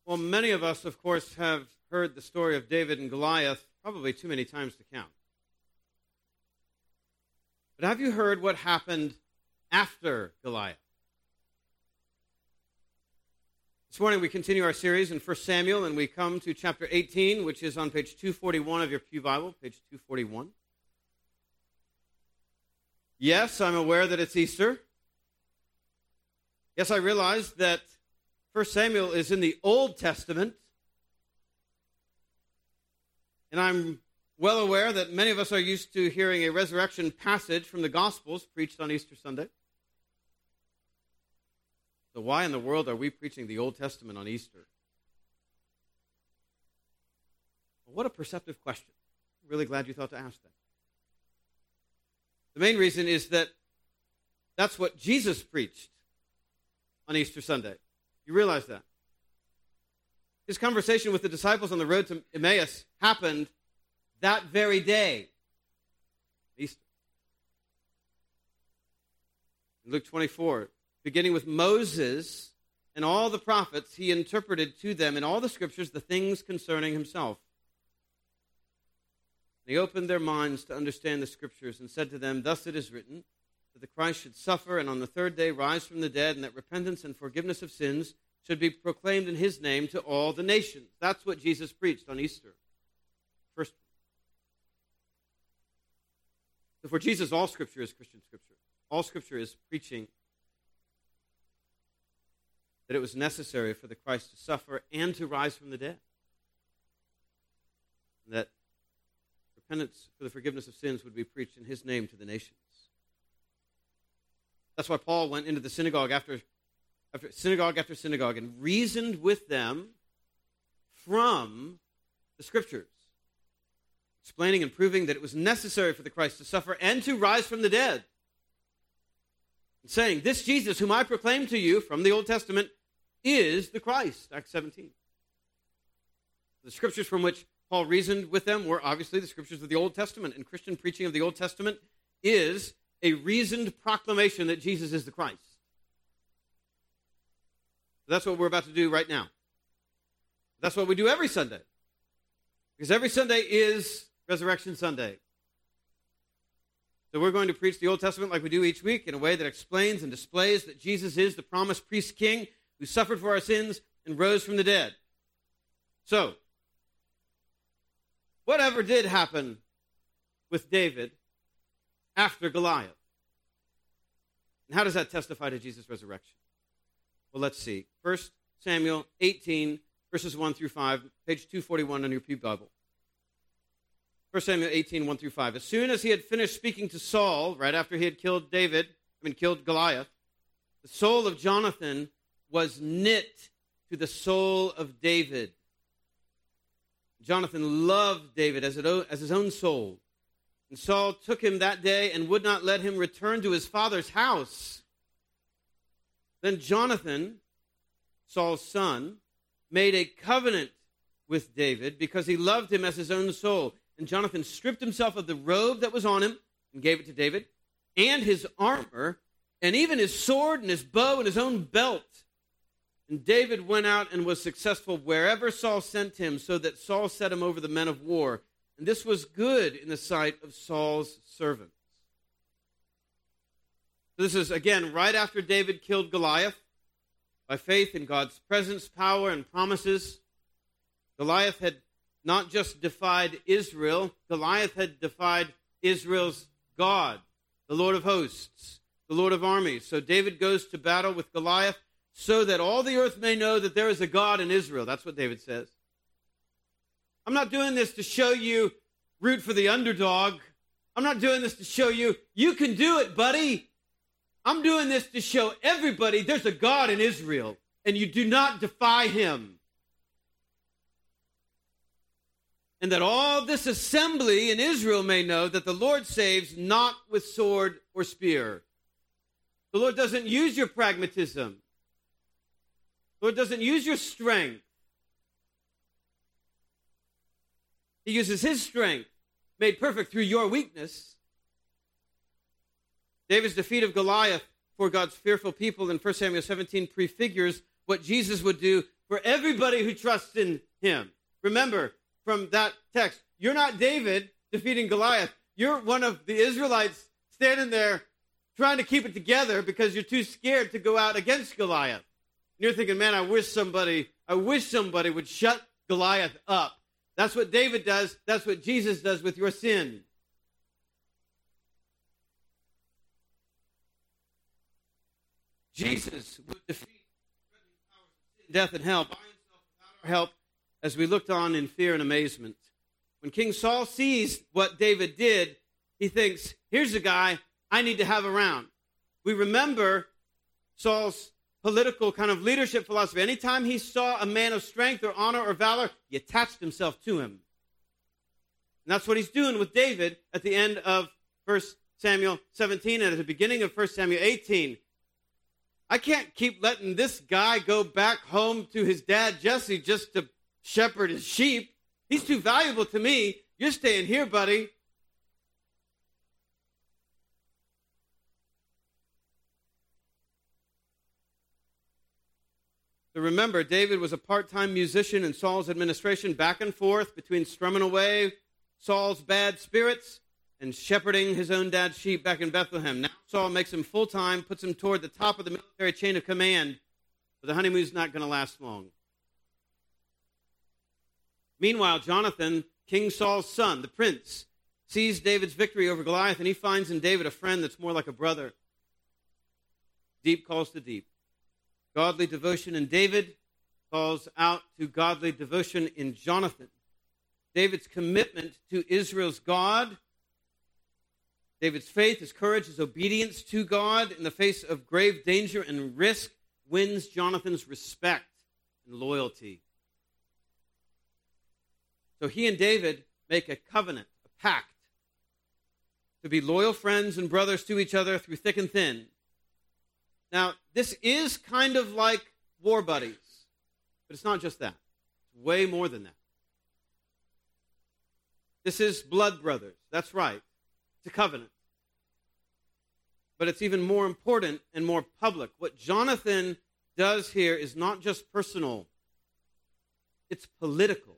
Well, many of us, of course, have heard the story of David and Goliath probably too many times to count. But have you heard what happened after Goliath? This morning we continue our series in 1 Samuel, and we come to chapter 18, which is on page 241 of your Pew Bible, page 241. Yes, I'm aware that it's Easter. Yes, I realize that 1 Samuel is in the Old Testament. And I'm well aware that many of us are used to hearing a resurrection passage from the Gospels preached on Easter Sunday. So why in the world are we preaching the Old Testament on Easter? Well, what a perceptive question. I'm really glad you thought to ask that. The main reason is that that's what Jesus preached on Easter Sunday. You realize that? His conversation with the disciples on the road to Emmaus happened that very day, Easter. In Luke 24, beginning with Moses and all the prophets, he interpreted to them in all the scriptures the things concerning himself. And he opened their minds to understand the scriptures and said to them, "Thus it is written, that the Christ should suffer and on the third day rise from the dead, and that repentance and forgiveness of sins should be proclaimed in his name to all the nations." That's what Jesus preached on Easter. First. So for Jesus, all Scripture is Christian Scripture. All Scripture is preaching that it was necessary for the Christ to suffer and to rise from the dead. And that repentance for the forgiveness of sins would be preached in his name to the nations. That's why Paul went into the synagogue after synagogue and reasoned with them from the Scriptures, explaining and proving that it was necessary for the Christ to suffer and to rise from the dead. And saying, "This Jesus whom I proclaim to you from the Old Testament is the Christ," Acts 17. The Scriptures from which Paul reasoned with them were obviously the Scriptures of the Old Testament, and Christian preaching of the Old Testament is a reasoned proclamation that Jesus is the Christ. So that's what we're about to do right now. That's what we do every Sunday. Because every Sunday is Resurrection Sunday. So we're going to preach the Old Testament like we do each week in a way that explains and displays that Jesus is the promised priest king who suffered for our sins and rose from the dead. So, whatever did happen with David after Goliath? And how does that testify to Jesus' resurrection? Well, let's see. 1 Samuel 18, verses 1 through 5, page 241 on your Pew Bible. 1 Samuel 18, 1 through 5. As soon as he had finished speaking to Saul, right after he had killed Goliath, the soul of Jonathan was knit to the soul of David. Jonathan loved David as his own soul. And Saul took him that day and would not let him return to his father's house. Then Jonathan, Saul's son, made a covenant with David because he loved him as his own soul. And Jonathan stripped himself of the robe that was on him and gave it to David, and his armor, and even his sword and his bow and his own belt. And David went out and was successful wherever Saul sent him, so that Saul set him over the men of war. And this was good in the sight of Saul's servants. So this is, again, right after David killed Goliath. By faith in God's presence, power, and promises, Goliath had not just defied Israel, Goliath had defied Israel's God, the Lord of hosts, the Lord of armies. So David goes to battle with Goliath so that all the earth may know that there is a God in Israel. That's what David says. I'm not doing this to show you root for the underdog. I'm not doing this to show you can do it, buddy. I'm doing this to show everybody there's a God in Israel, and you do not defy him. And that all this assembly in Israel may know that the Lord saves not with sword or spear. The Lord doesn't use your pragmatism. The Lord doesn't use your strength. He uses his strength, made perfect through your weakness. David's defeat of Goliath for God's fearful people in 1 Samuel 17 prefigures what Jesus would do for everybody who trusts in him. Remember from that text, you're not David defeating Goliath. You're one of the Israelites standing there trying to keep it together because you're too scared to go out against Goliath. And you're thinking, man, I wish somebody would shut Goliath up. That's what David does. That's what Jesus does with your sin. Jesus would defeat sin, death, and hell by himself without our help, as we looked on in fear and amazement. When King Saul sees what David did, he thinks, here's a guy I need to have around. We remember Saul's political kind of leadership philosophy. Anytime he saw a man of strength or honor or valor, he attached himself to him. And that's what he's doing with David at the end of 1 Samuel 17 and at the beginning of 1 Samuel 18. I can't keep letting this guy go back home to his dad Jesse just to shepherd his sheep. He's too valuable to me. You're staying here, buddy. So remember, David was a part-time musician in Saul's administration, back and forth between strumming away Saul's bad spirits and shepherding his own dad's sheep back in Bethlehem. Now Saul makes him full-time, puts him toward the top of the military chain of command, but the honeymoon's not going to last long. Meanwhile, Jonathan, King Saul's son, the prince, sees David's victory over Goliath, and he finds in David a friend that's more like a brother. Deep calls to deep. Godly devotion in David calls out to godly devotion in Jonathan. David's commitment to Israel's God, David's faith, his courage, his obedience to God in the face of grave danger and risk wins Jonathan's respect and loyalty. So he and David make a covenant, a pact, to be loyal friends and brothers to each other through thick and thin. Now, this is kind of like war buddies, but it's not just that. It's way more than that. This is blood brothers. That's right. It's a covenant. But it's even more important and more public. What Jonathan does here is not just personal. It's political.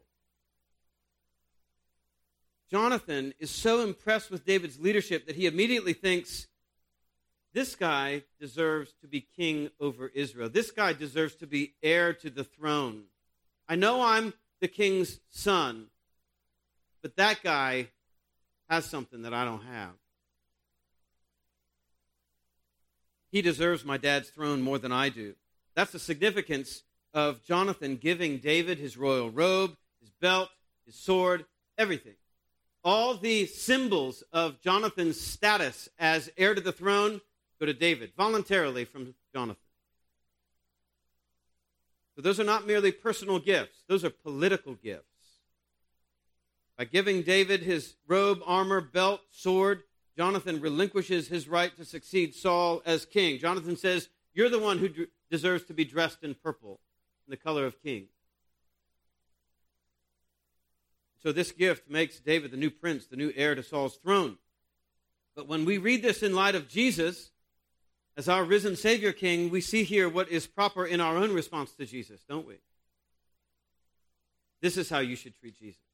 Jonathan is so impressed with David's leadership that he immediately thinks, this guy deserves to be king over Israel. This guy deserves to be heir to the throne. I know I'm the king's son, but that guy has something that I don't have. He deserves my dad's throne more than I do. That's the significance of Jonathan giving David his royal robe, his belt, his sword, everything. All the symbols of Jonathan's status as heir to the throne go to David, voluntarily from Jonathan. So those are not merely personal gifts. Those are political gifts. By giving David his robe, armor, belt, sword, Jonathan relinquishes his right to succeed Saul as king. Jonathan says, you're the one who deserves to be dressed in purple, in the color of king. So this gift makes David the new prince, the new heir to Saul's throne. But when we read this in light of Jesus, as our risen Savior King, we see here what is proper in our own response to Jesus, don't we? This is how you should treat Jesus.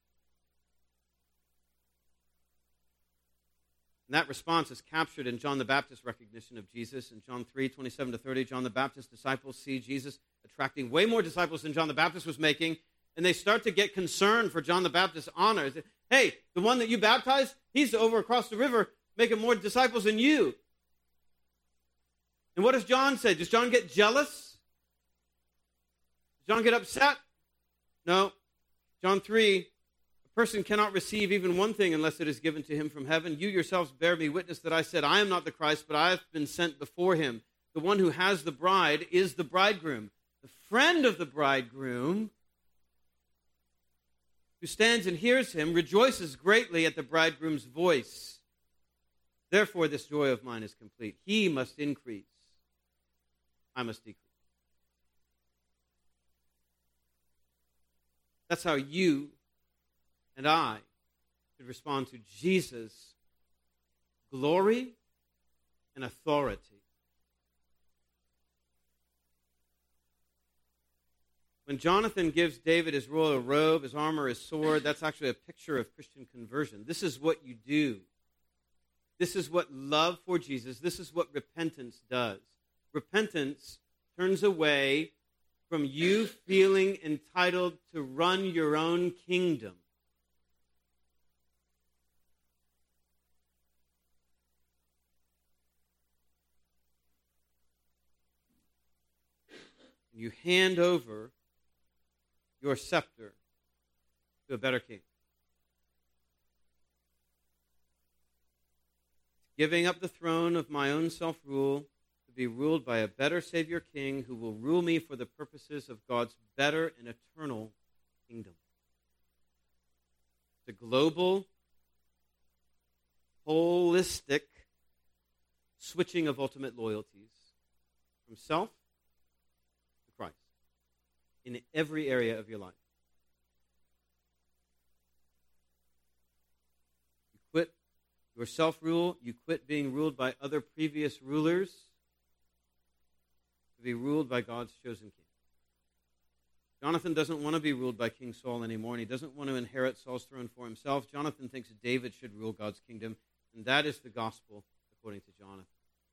And that response is captured in John the Baptist's recognition of Jesus. In John 3:27-30, John the Baptist's disciples see Jesus attracting way more disciples than John the Baptist was making, and they start to get concerned for John the Baptist's honor. Hey, the one that you baptized, he's over across the river making more disciples than you. And what does John say? Does John get jealous? Does John get upset? No. John 3, a person cannot receive even one thing unless it is given to him from heaven. You yourselves bear me witness that I said, I am not the Christ, but I have been sent before him. The one who has the bride is the bridegroom. The friend of the bridegroom, who stands and hears him, rejoices greatly at the bridegroom's voice. Therefore, this joy of mine is complete. He must increase. I must decrease. That's how you and I should respond to Jesus' glory and authority. When Jonathan gives David his royal robe, his armor, his sword, that's actually a picture of Christian conversion. This is what you do. This is what love for Jesus, this is what repentance does. Repentance turns away from you feeling entitled to run your own kingdom. You hand over your scepter to a better king. Giving up the throne of my own self-rule to be ruled by a better Savior King who will rule me for the purposes of God's better and eternal kingdom. The global, holistic switching of ultimate loyalties from self to Christ in every area of your life. You quit your self-rule, you quit being ruled by other previous rulers to be ruled by God's chosen king. Jonathan doesn't want to be ruled by King Saul anymore, and he doesn't want to inherit Saul's throne for himself. Jonathan thinks David should rule God's kingdom, and that is the gospel according to Jonathan.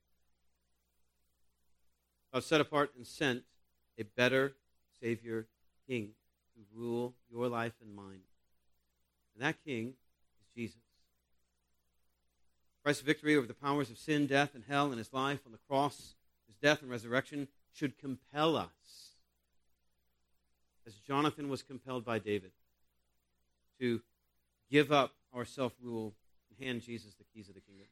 God set apart and sent a better Savior King to rule your life and mine. And that King is Jesus. Christ's victory over the powers of sin, death, and hell in his life on the cross, his death and resurrection should compel us, as Jonathan was compelled by David, to give up our self-rule and hand Jesus the keys of the kingdom.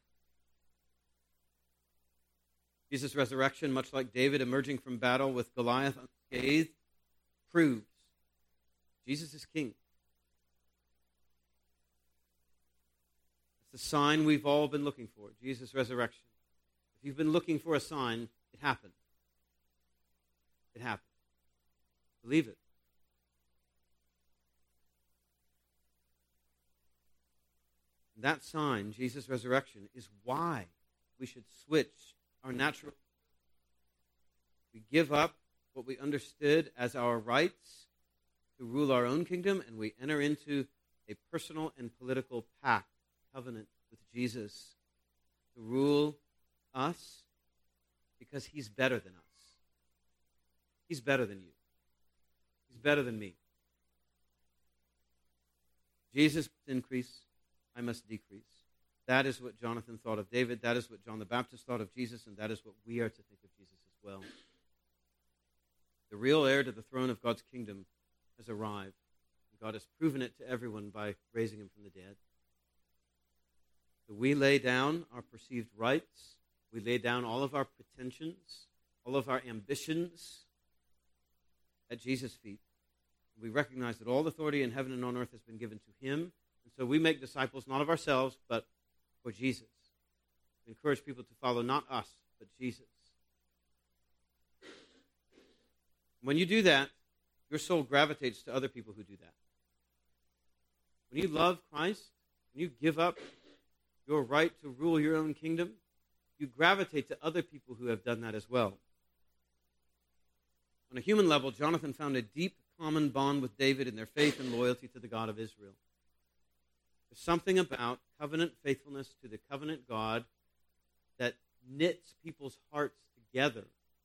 Jesus' resurrection, much like David emerging from battle with Goliath unscathed, proves Jesus is king. It's the sign we've all been looking for, Jesus' resurrection. If you've been looking for a sign, it happened. It happened. Believe it. And that sign, Jesus' resurrection, is why we should switch our natural. We give up what we understood as our rights to rule our own kingdom, and we enter into a personal and political pact, covenant with Jesus to rule us because he's better than us. He's better than you. He's better than me. Jesus must increase, I must decrease. That is what Jonathan thought of David. That is what John the Baptist thought of Jesus, and that is what we are to think of Jesus as well. The real heir to the throne of God's kingdom has arrived. God has proven it to everyone by raising him from the dead. So we lay down our perceived rights. We lay down all of our pretensions, all of our ambitions at Jesus' feet. We recognize that all authority in heaven and on earth has been given to him. And so we make disciples not of ourselves, but for Jesus. We encourage people to follow not us, but Jesus. When you do that, your soul gravitates to other people who do that. When you love Christ, when you give up your right to rule your own kingdom, you gravitate to other people who have done that as well. On a human level, Jonathan found a deep common bond with David in their faith and loyalty to the God of Israel. There's something about covenant faithfulness to the covenant God that knits people's hearts together.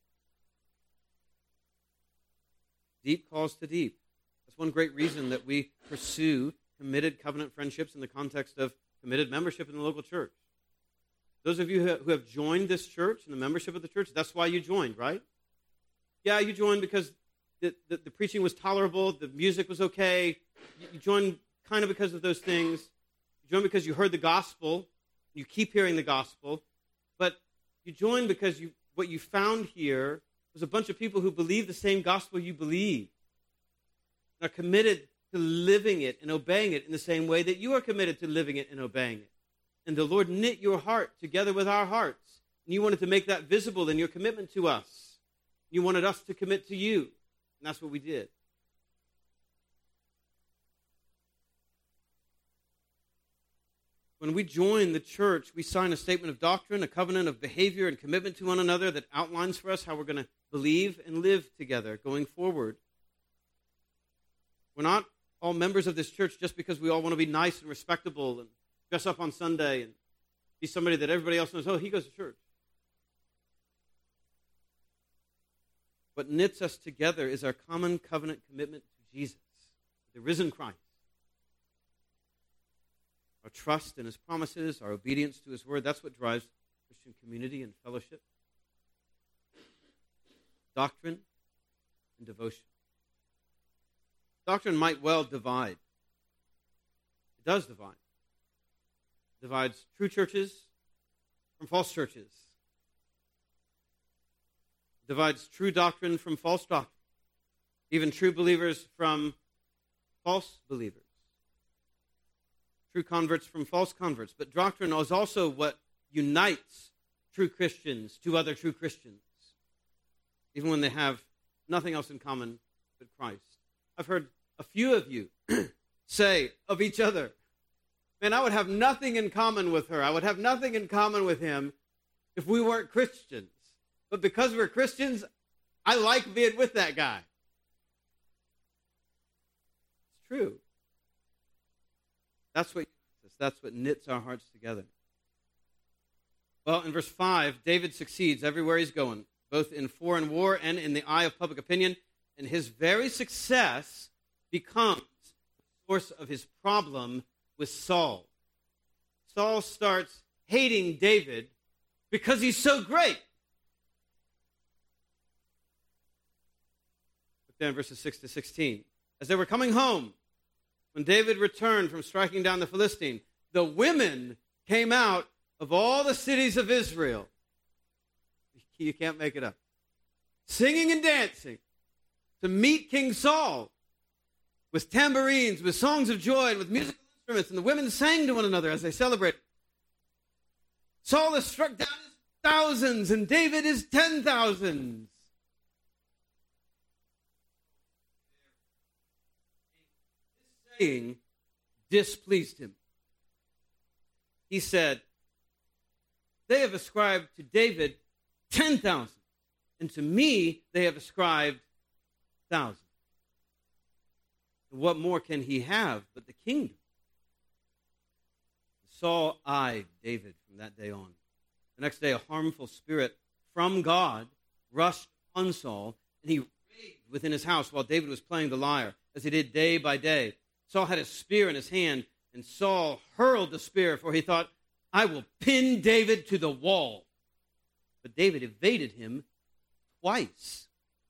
Deep calls to deep. That's one great reason that we pursue committed covenant friendships in the context of committed membership in the local church. Those of you who have joined this church and the membership of the church, that's why you joined, right? Yeah, you joined because the preaching was tolerable, the music was okay. You joined kind of because of those things. You joined because you heard the gospel. You keep hearing the gospel. But you joined because what you found here was a bunch of people who believe the same gospel you believe and are committed to living it and obeying it in the same way that you are committed to living it and obeying it. And the Lord knit your heart together with our hearts. And you wanted to make that visible in your commitment to us. You wanted us to commit to you. And that's what we did. When we join the church, we sign a statement of doctrine, a covenant of behavior and commitment to one another that outlines for us how we're going to believe and live together going forward. We're not all members of this church just because we all want to be nice and respectable and dress up on Sunday and be somebody that everybody else knows, oh, he goes to church. What knits us together is our common covenant commitment to Jesus, the risen Christ. Our trust in his promises, our obedience to his word, that's what drives Christian community and fellowship. Doctrine and devotion. Doctrine might well divide. It does divide. It divides true churches from false churches. It divides true doctrine from false doctrine. Even true believers from false believers. True converts from false converts. But doctrine is also what unites true Christians to other true Christians, even when they have nothing else in common but Christ. I've heard a few of you say of each other, man, I would have nothing in common with her. I would have nothing in common with him if we weren't Christians. But because we're Christians, I like being with that guy. It's true. That's what knits our hearts together. Well, in verse 5, David succeeds everywhere he's going, both in foreign war and in the eye of public opinion, and his very success becomes the source of his problem with Saul. Saul starts hating David because he's so great. Look down verses 6 to 16. As they were coming home, when David returned from striking down the Philistine, the women came out of all the cities of Israel. You can't make it up. Singing and dancing to meet King Saul with tambourines, with songs of joy, and with musical instruments. And the women sang to one another as they celebrated. Saul has struck down his thousands, and David his 10,000s. This saying displeased him. He said, they have ascribed to David 10,000, and to me they have ascribed 1,000. What more can he have but the kingdom? Saul eyed David from that day on. The next day, a harmful spirit from God rushed on Saul, and he raged within his house while David was playing the lyre, as he did day by day. Saul had a spear in his hand, and Saul hurled the spear, for he thought, I will pin David to the wall. But David evaded him twice.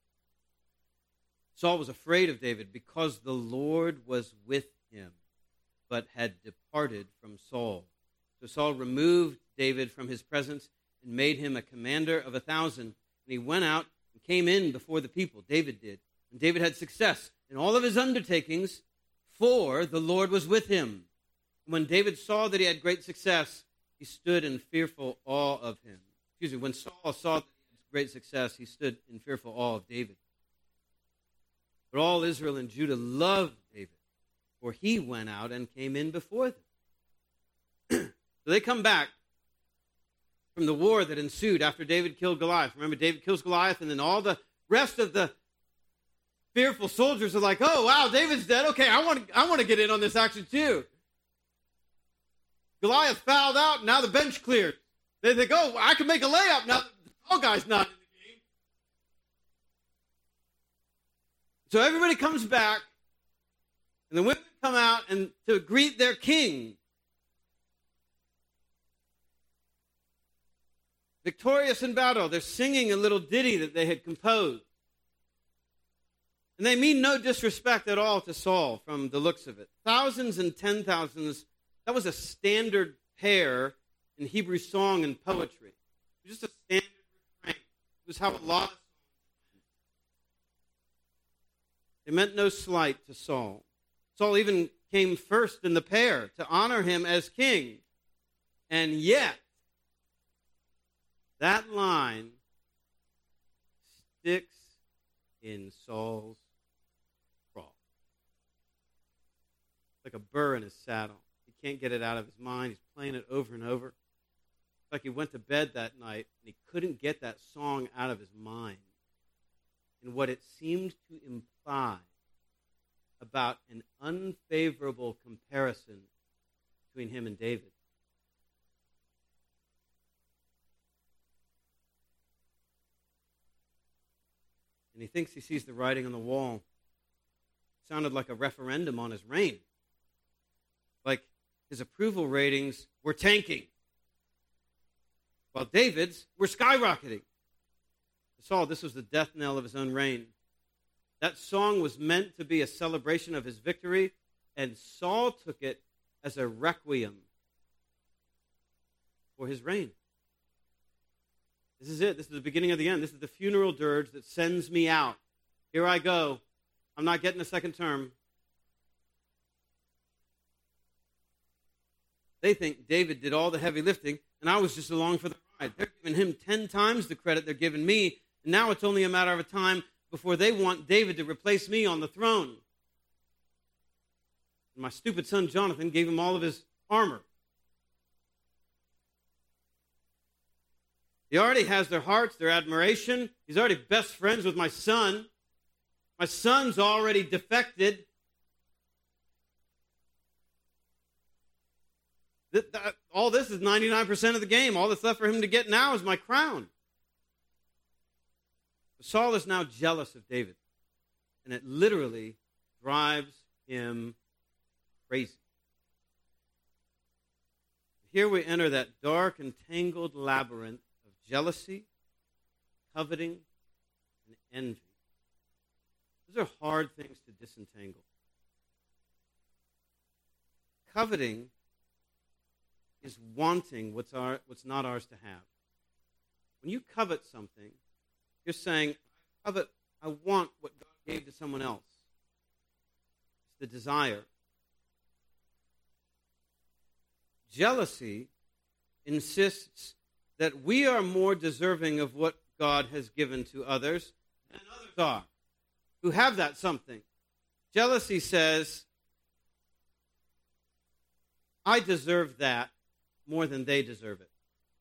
Saul was afraid of David because the Lord was with him, but had departed from Saul. So Saul removed David from his presence and made him a commander of 1,000. And he went out and came in before the people. David did. And David had success in all of his undertakings, for the Lord was with him. And when David saw that he had great success, he stood in fearful awe of him. When Saul saw that he had great success, he stood in fearful awe of David. But all Israel and Judah loved David, for he went out and came in before them. So they come back from the war that ensued after David killed Goliath. Remember, David kills Goliath, and then all the rest of the fearful soldiers are like, oh, wow, David's dead. Okay, I want to get in on this action too. Goliath fouled out, and now the bench cleared. They think, oh, I can make a layup now that the tall guy's not in the game. So everybody comes back, and the women come out and to greet their king. Victorious in battle, they're singing a little ditty that they had composed. And they mean no disrespect at all to Saul from the looks of it. Thousands and 10,000s, that was a standard pair in Hebrew song and poetry. It was just a standard refrain. It was how a lot of songs went. They meant no slight to Saul. Saul even came first in the pair to honor him as king. And yet, that line sticks in Saul's craw. Like a burr in his saddle. He can't get it out of his mind. He's playing it over and over. It's like he went to bed that night and he couldn't get that song out of his mind. And what it seemed to imply about an unfavorable comparison between him and David. And he thinks he sees the writing on the wall. It sounded like a referendum on his reign. Like his approval ratings were tanking, while David's were skyrocketing. For Saul, this was the death knell of his own reign. That song was meant to be a celebration of his victory, and Saul took it as a requiem for his reign. This is it. This is the beginning of the end. This is the funeral dirge that sends me out. Here I go. I'm not getting a second term. They think David did all the heavy lifting, and I was just along for the ride. They're giving him 10 times the credit they're giving me, and now it's only a matter of time before they want David to replace me on the throne. And my stupid son Jonathan gave him all of his armor. He already has their hearts, their admiration. He's already best friends with my son. My son's already defected. All this is 99% of the game. All that's left for him to get now is my crown. Saul is now jealous of David, and it literally drives him crazy. Here we enter that dark and tangled labyrinth of jealousy, coveting, and envy. Those are hard things to disentangle. Coveting is wanting what's not ours to have. When you covet something, you're saying, I want what God gave to someone else. It's the desire. Jealousy insists that we are more deserving of what God has given to others than others are who have that something. Jealousy says, I deserve that more than they deserve it.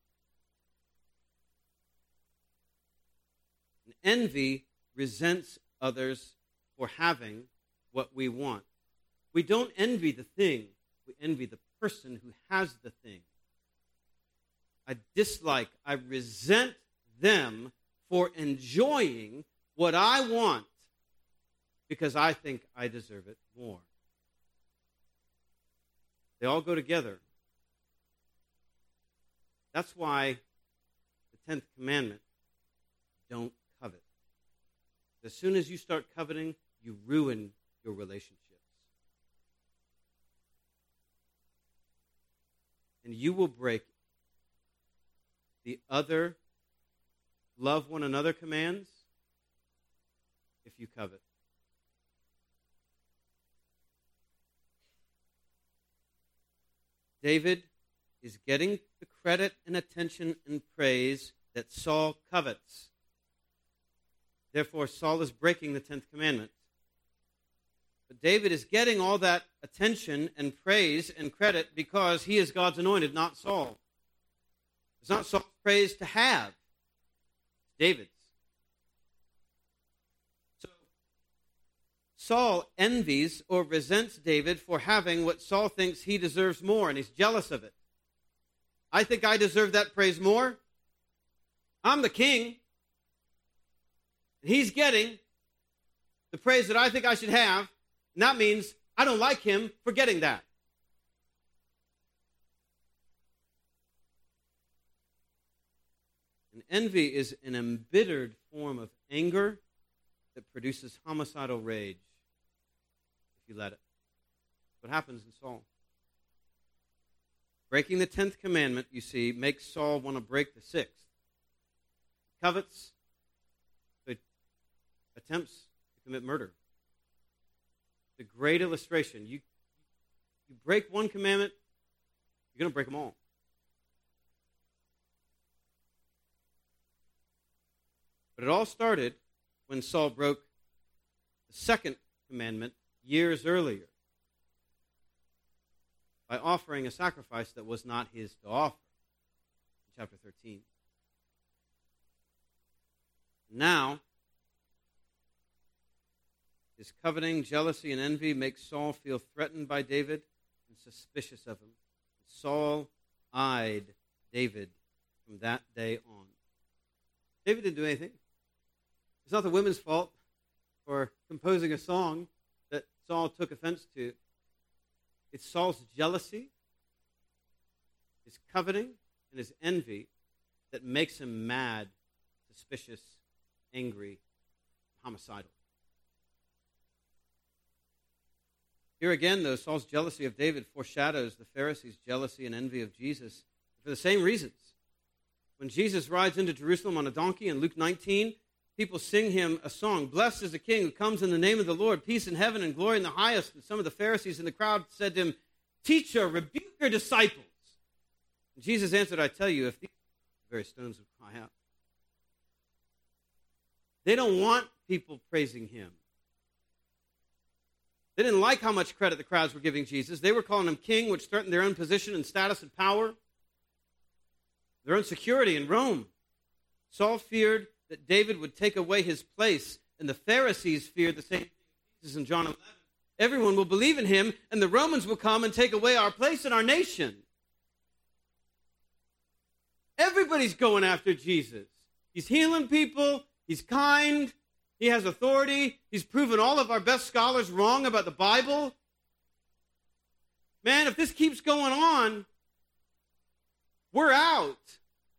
And envy resents others for having what we want. We don't envy the thing, we envy the person who has the thing. I dislike, I resent them for enjoying what I want because I think I deserve it more. They all go together. That's why the 10th commandment, don't covet. As soon as you start coveting, you ruin your relationships. And you will break the other love one another commands if you covet. David is getting the credit and attention and praise that Saul covets. Therefore, Saul is breaking the 10th commandment. But David is getting all that attention and praise and credit because he is God's anointed, not Saul. It's not Saul's praise to have. It's David's. So, Saul envies or resents David for having what Saul thinks he deserves more, and he's jealous of it. I think I deserve that praise more. I'm the king. He's getting the praise that I think I should have, and that means I don't like him for getting that. And envy is an embittered form of anger that produces homicidal rage, if you let it. What happens in Saul? Breaking the 10th commandment, you see, makes Saul want to break the 6th. He covets, so he attempts to commit murder. It's a great illustration. You break one commandment, you're going to break them all. But it all started when Saul broke the 2nd commandment years earlier by offering a sacrifice that was not his to offer, in chapter 13. Now, His coveting, jealousy, and envy make Saul feel threatened by David and suspicious of him. Saul eyed David from that day on. David didn't do anything. It's not the women's fault for composing a song that Saul took offense to. It's Saul's jealousy, his coveting, and his envy that makes him mad, suspicious, angry, homicidal. Here again, though, Saul's jealousy of David foreshadows the Pharisees' jealousy and envy of Jesus for the same reasons. When Jesus rides into Jerusalem on a donkey in Luke 19, people sing him a song, "Blessed is the King who comes in the name of the Lord, peace in heaven and glory in the highest." And some of the Pharisees in the crowd said to him, "Teacher, rebuke your disciples." And Jesus answered, "I tell you, if these very stones would cry out." They don't want people praising him. They didn't like how much credit the crowds were giving Jesus. They were calling him king, which threatened their own position and status and power, their own security in Rome. Saul feared that David would take away his place, and the Pharisees feared the same thing Jesus in John 11. Everyone will believe in him, and the Romans will come and take away our place in our nation. Everybody's going after Jesus. He's healing people. He's kind. He has authority. He's proven all of our best scholars wrong about the Bible. Man, if this keeps going on, we're out.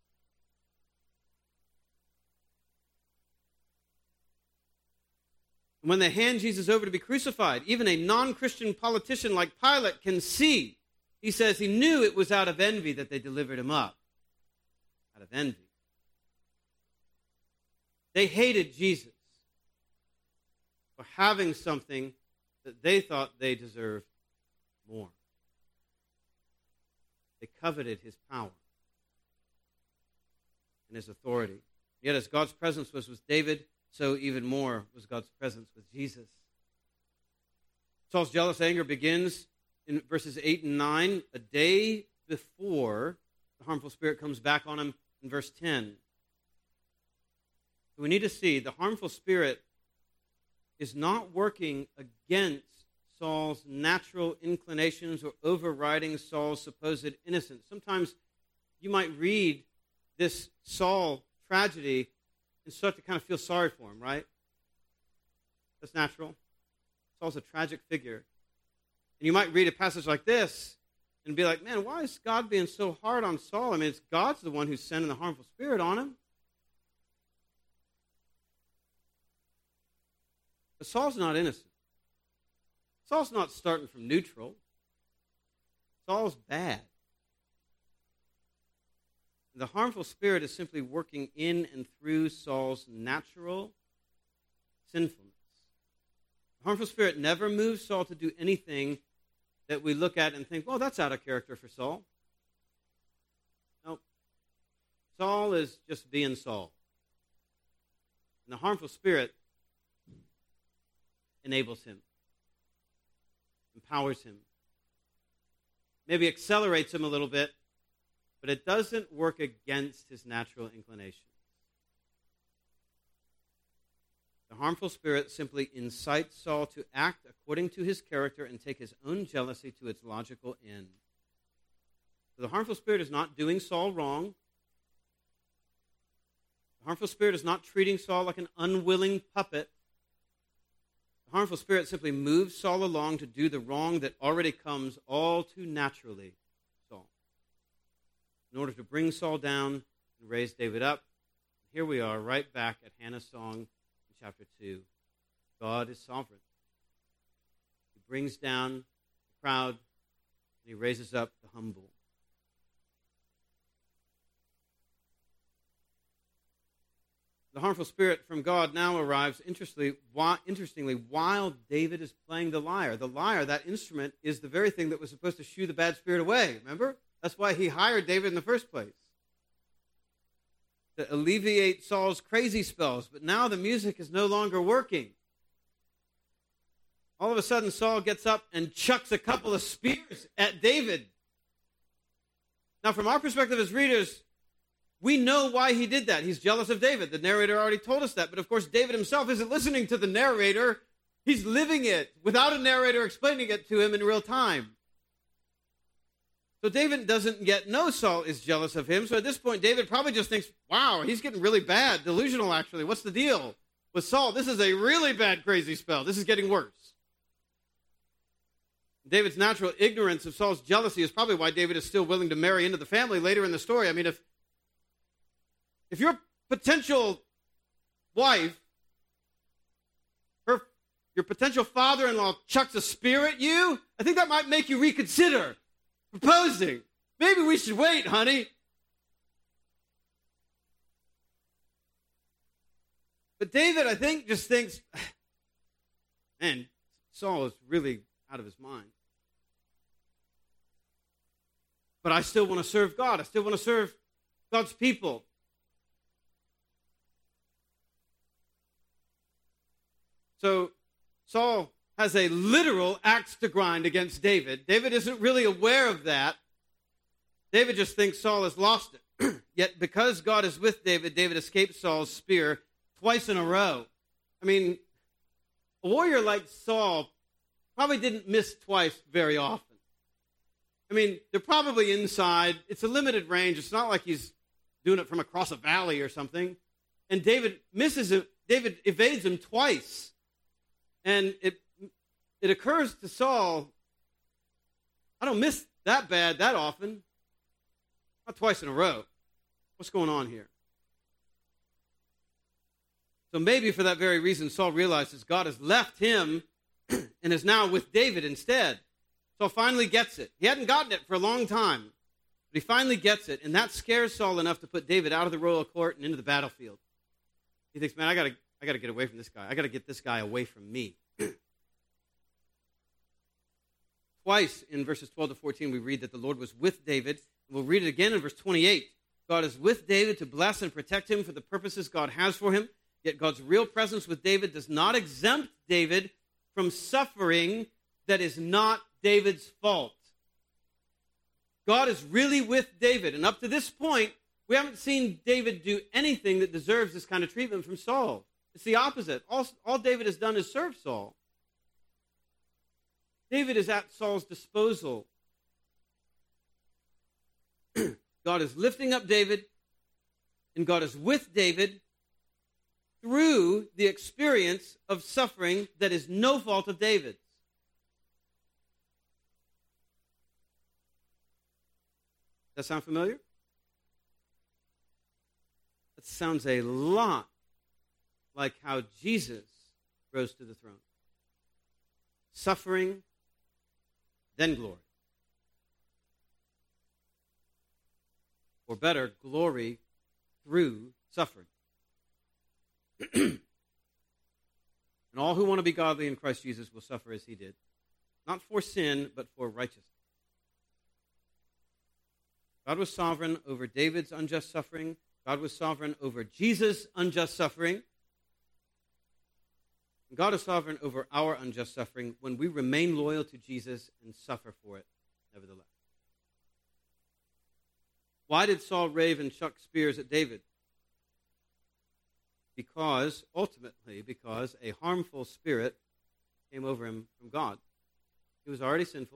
When they hand Jesus over to be crucified, even a non-Christian politician like Pilate can see. He says he knew it was out of envy that they delivered him up. Out of envy. They hated Jesus for having something that they thought they deserved more. They coveted his power and his authority. Yet as God's presence was with David, so even more was God's presence with Jesus. Saul's jealous anger begins in verses 8 and 9, a day before the harmful spirit comes back on him in verse 10. So we need to see the harmful spirit is not working against Saul's natural inclinations or overriding Saul's supposed innocence. Sometimes you might read this Saul tragedy and start to kind of feel sorry for him, right? That's natural. Saul's a tragic figure. And you might read a passage like this and be like, man, why is God being so hard on Saul? I mean, it's God's the one who's sending the harmful spirit on him. But Saul's not innocent. Saul's not starting from neutral. Saul's bad. The harmful spirit is simply working in and through Saul's natural sinfulness. The harmful spirit never moves Saul to do anything that we look at and think, well, that's out of character for Saul. No. Saul is just being Saul. And the harmful spirit enables him, empowers him, maybe accelerates him a little bit, but it doesn't work against his natural inclinations. The harmful spirit simply incites Saul to act according to his character and take his own jealousy to its logical end. So the harmful spirit is not doing Saul wrong. The harmful spirit is not treating Saul like an unwilling puppet. The harmful spirit simply moves Saul along to do the wrong that already comes all too naturally to Saul, in order to bring Saul down and raise David up. Here we are, right back at Hannah's song in chapter 2. God is sovereign. He brings down the proud, and he raises up the humble. The harmful spirit from God now arrives, interestingly, while David is playing the lyre. The lyre, that instrument, is the very thing that was supposed to shoo the bad spirit away. Remember? That's why he hired David in the first place, to alleviate Saul's crazy spells. But now the music is no longer working. All of a sudden, Saul gets up and chucks a couple of spears at David. Now, from our perspective as readers, we know why he did that. He's jealous of David. The narrator already told us that. But of course, David himself isn't listening to the narrator. He's living it without a narrator explaining it to him in real time. So David doesn't yet know Saul is jealous of him. So at this point, David probably just thinks, wow, he's getting really bad, delusional actually. What's the deal with Saul? This is a really bad, crazy spell. This is getting worse. David's natural ignorance of Saul's jealousy is probably why David is still willing to marry into the family later in the story. I mean, if your potential wife, your potential father-in-law chucks a spear at you, I think that might make you reconsider proposing. Maybe we should wait, honey. But David, I think, just thinks, man, Saul is really out of his mind. But I still want to serve God. I still want to serve God's people. So Saul has a literal axe to grind against David. David isn't really aware of that. David just thinks Saul has lost it. Yet because God is with David, David escaped Saul's spear twice in a row. I mean, a warrior like Saul probably didn't miss twice very often. I mean, they're probably inside. It's a limited range. It's not like he's doing it from across a valley or something. And David misses it. David evades him twice. And it occurs to Saul, I don't miss that bad that often. Not twice in a row. What's going on here? So maybe for that very reason, Saul realizes God has left him and is now with David instead. Saul finally gets it. He hadn't gotten it for a long time, but he finally gets it, and that scares Saul enough to put David out of the royal court and into the battlefield. He thinks, man, I got to get away from this guy. I got to get this guy away from me. Twice in verses 12 to 14, we read that the Lord was with David. We'll read it again in verse 28. God is with David to bless and protect him for the purposes God has for him. Yet God's real presence with David does not exempt David from suffering that is not David's fault. God is really with David. And up to this point, we haven't seen David do anything that deserves this kind of treatment from Saul. It's the opposite. All David has done is serve Saul. David is at Saul's disposal. God is lifting up David, and God is with David through the experience of suffering that is no fault of David's. Does that sound familiar? That sounds a lot like how Jesus rose to the throne. Suffering, then glory. Or better, glory through suffering. And all who want to be godly in Christ Jesus will suffer as he did. Not for sin, but for righteousness. God was sovereign over David's unjust suffering. God was sovereign over Jesus' unjust suffering. And God is sovereign over our unjust suffering when we remain loyal to Jesus and suffer for it, nevertheless. Why did Saul rave and chuck spears at David? Ultimately, because a harmful spirit came over him from God. He was already sinful.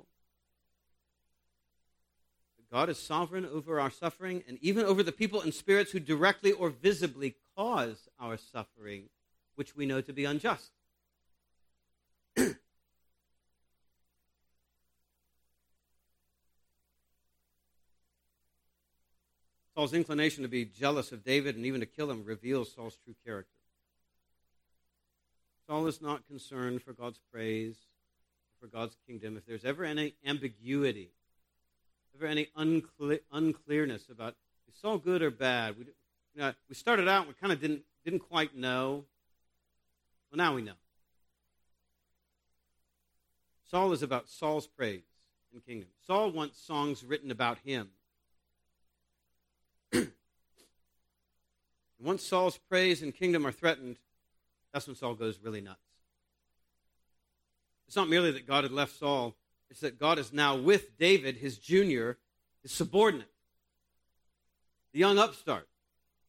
God is sovereign over our suffering and even over the people and spirits who directly or visibly cause our suffering, which we know to be unjust. Saul's inclination to be jealous of David and even to kill him reveals Saul's true character. Saul is not concerned for God's praise, for God's kingdom. If there's ever any ambiguity, ever any unclearness about is Saul good or bad, we started out and we kind of didn't quite know. Well, now we know. Saul is about Saul's praise and kingdom. Saul wants songs written about him. And once Saul's praise and kingdom are threatened, that's when Saul goes really nuts. It's not merely that God had left Saul, it's that God is now with David, his junior, his subordinate, the young upstart.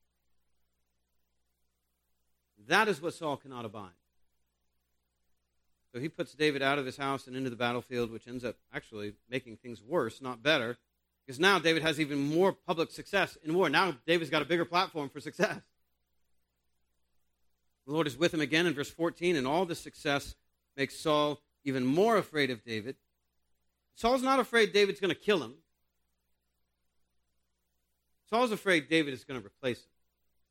That is what Saul cannot abide. So he puts David out of his house and into the battlefield, which ends up actually making things worse, not better, because now David has even more public success in war. Now David's got a bigger platform for success. The Lord is with him again in verse 14, and all this success makes Saul even more afraid of David. Saul's not afraid David's going to kill him. Saul's afraid David is going to replace him.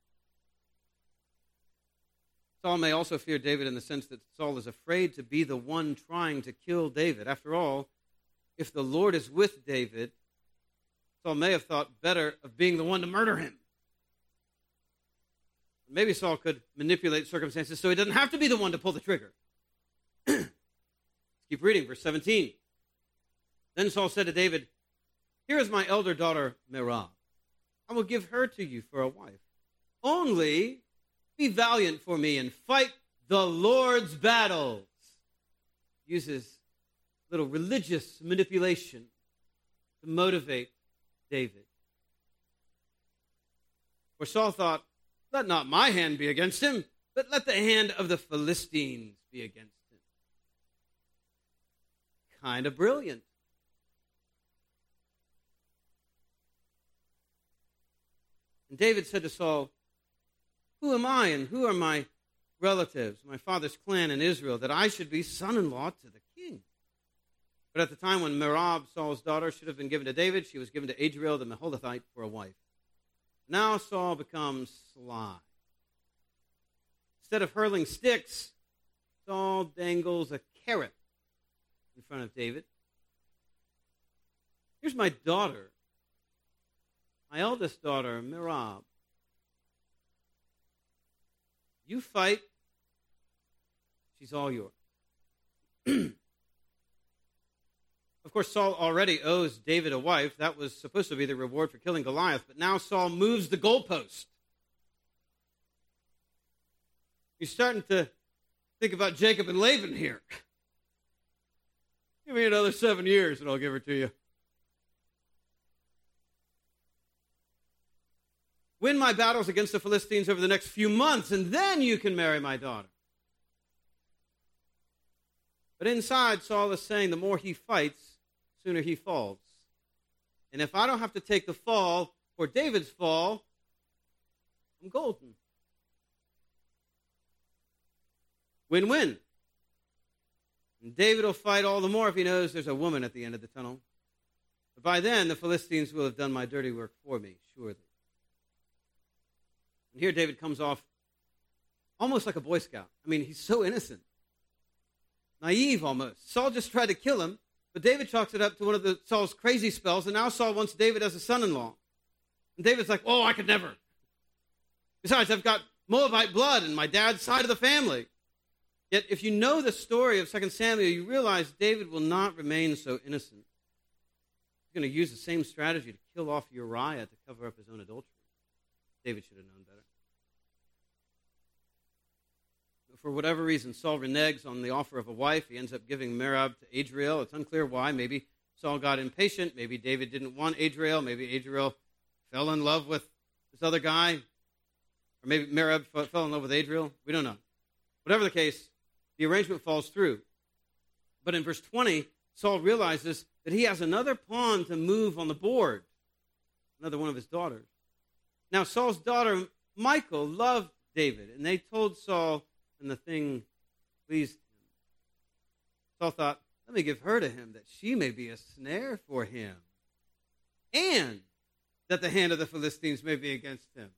Saul may also fear David in the sense that Saul is afraid to be the one trying to kill David. After all, if the Lord is with David, Saul may have thought better of being the one to murder him. Maybe Saul could manipulate circumstances so he doesn't have to be the one to pull the trigger. Let's keep reading, verse 17. Then Saul said to David, "Here is my elder daughter, Merab. I will give her to you for a wife. Only be valiant for me and fight the Lord's battles." Uses little religious manipulation to motivate David. For Saul thought, "Let not my hand be against him, but let the hand of the Philistines be against him." Kind of brilliant. And David said to Saul, "Who am I and who are my relatives, my father's clan in Israel, that I should be son-in-law to the king?" But at the time when Merab, Saul's daughter, should have been given to David, she was given to Adriel the Meholathite for a wife. Now Saul becomes sly. Instead of hurling sticks, Saul dangles a carrot in front of David. "Here's my daughter, my eldest daughter, Merab. You fight, she's all yours." Of course, Saul already owes David a wife. That was supposed to be the reward for killing Goliath. But now Saul moves the goalpost. He's starting to think about Jacob and Laban here. "Give me another 7 years and I'll give her to you. Win my battles against the Philistines over the next few months, and then you can marry my daughter." But inside, Saul is saying the more he fights, the sooner he falls. And if I don't have to take the fall for David's fall, I'm golden. Win-win. And David will fight all the more if he knows there's a woman at the end of the tunnel. But by then, the Philistines will have done my dirty work for me, surely. And here David comes off almost like a Boy Scout. I mean, he's so innocent. Naive almost. Saul just tried to kill him, but David chalks it up to one of Saul's crazy spells, and now Saul wants David as a son-in-law. And David's like, "Oh, I could never. Besides, I've got Moabite blood in my dad's side of the family." Yet, if you know the story of 2 Samuel, you realize David will not remain so innocent. He's going to use the same strategy to kill off Uriah to cover up his own adultery. David should have known better. But for whatever reason, Saul reneges on the offer of a wife. He ends up giving Merab to Adriel. It's unclear why. Maybe Saul got impatient. Maybe David didn't want Adriel. Maybe Adriel fell in love with this other guy. Or maybe Merab fell in love with Adriel. We don't know. Whatever the case, the arrangement falls through. But in verse 20, Saul realizes that he has another pawn to move on the board, another one of his daughters. Now, Saul's daughter, Michal, loved David, and they told Saul, and the thing pleased him. Saul thought, "Let me give her to him, that she may be a snare for him, and that the hand of the Philistines may be against him."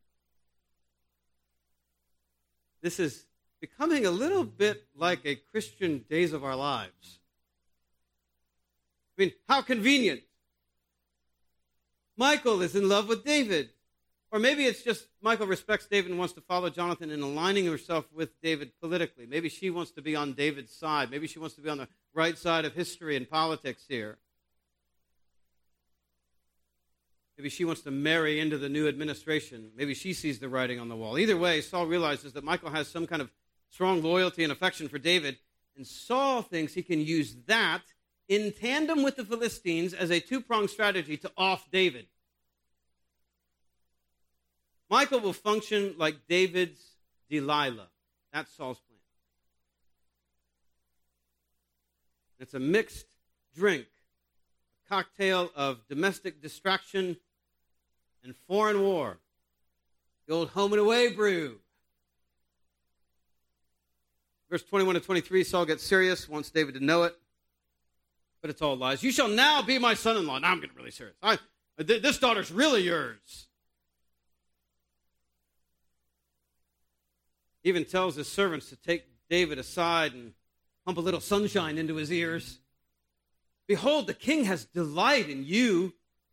This is becoming a little bit like a Christian Days of Our Lives. I mean, how convenient. Michal is in love with David. Or maybe it's just Michal respects David and wants to follow Jonathan in aligning herself with David politically. Maybe she wants to be on David's side. Maybe she wants to be on the right side of history and politics here. Maybe she wants to marry into the new administration. Maybe she sees the writing on the wall. Either way, Saul realizes that Michal has some kind of strong loyalty and affection for David, and Saul thinks he can use that in tandem with the Philistines as a two-pronged strategy to off David. Michal will function like David's Delilah. That's Saul's plan. It's a mixed drink, a cocktail of domestic distraction and foreign war. The old home and away brew. Verse 21 to 23, Saul gets serious, wants David to know it, but it's all lies. You shall now be my son-in-law. Now I'm getting really serious. This daughter's really yours. He even tells his servants to take David aside and pump a little sunshine into his ears. Behold, the king has delight in you.